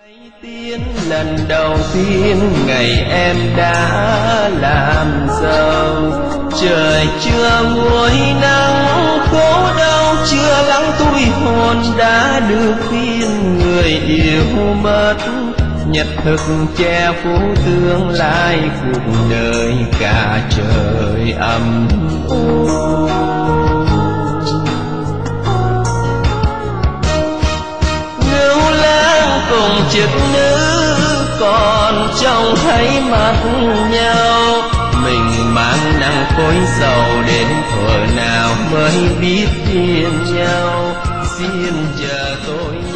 Tiên lần đầu tiên ngày em đã làm giàu, trời chưa nguôi nắng khổ đau chưa lắng tủi hồn đã được tin người yêu mất, nhật thực che phủ tương lai cuộc đời cả trời âm u. Cùng chức nữ còn trông thấy mặt nhau, mình mang nặng khối sầu đến thuở nào mới biết yêu nhau, xin chờ tôi